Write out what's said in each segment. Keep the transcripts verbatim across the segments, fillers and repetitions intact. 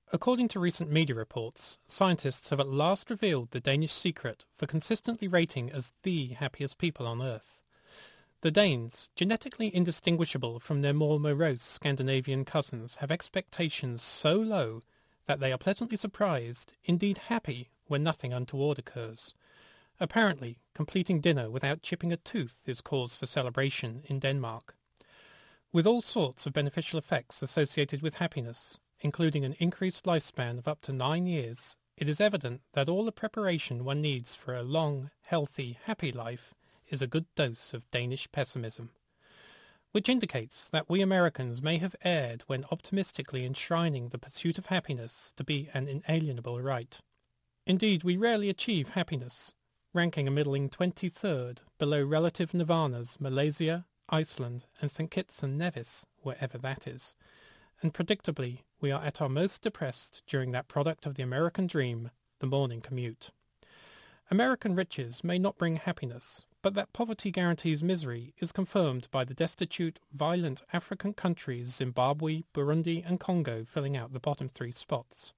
According to recent media reports, scientists have at last revealed the Danish secret for consistently rating as the happiest people on Earth. The Danes, genetically indistinguishable from their more morose Scandinavian cousins, have expectations so low that they are pleasantly surprised, indeed happy, when nothing untoward occurs. Apparently, completing dinner without chipping a tooth is cause for celebration in Denmark. With all sorts of beneficial effects associated with happiness, including an increased lifespan of up to nine years, it is evident that all the preparation one needs for a long, healthy, happy life is a good dose of Danish pessimism. Which indicates that we Americans may have erred when optimistically enshrining the pursuit of happiness to be an inalienable right. Indeed, we rarely achieve happiness, ranking a middling twenty-third below relative nirvanas Malaysia, Iceland, and Saint Kitts and Nevis, wherever that is. And predictably, we are at our most depressed during that product of the American dream, the morning commute. American riches may not bring happiness, but that poverty guarantees misery is confirmed by the destitute, violent African countries Zimbabwe, Burundi, and Congo filling out the bottom three spots.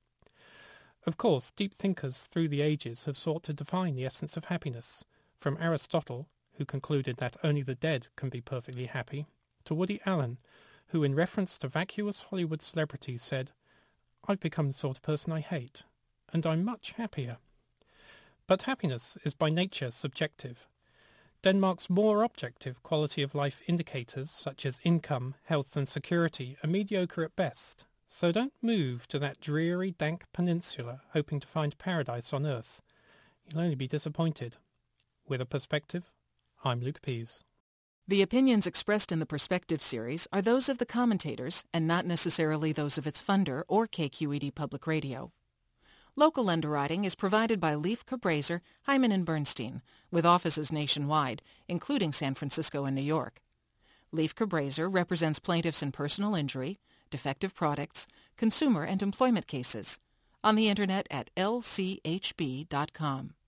Of course, deep thinkers through the ages have sought to define the essence of happiness, from Aristotle, who concluded that only the dead can be perfectly happy, to Woody Allen, who in reference to vacuous Hollywood celebrities said, "I've become the sort of person I hate, and I'm much happier." But happiness is by nature subjective. Denmark's more objective quality of life indicators, such as income, health and security, are mediocre at best, so don't move to that dreary, dank peninsula hoping to find paradise on earth. You'll only be disappointed. With a Perspective, I'm Luke Pease. The opinions expressed in the Perspective series are those of the commentators and not necessarily those of its funder or K Q E D Public Radio. Local underwriting is provided by Leif Cabraser, Hyman and Bernstein, with offices nationwide, including San Francisco and New York. Leif Cabraser represents plaintiffs in personal injury, defective products, consumer and employment cases. On the Internet at L C H B dot com.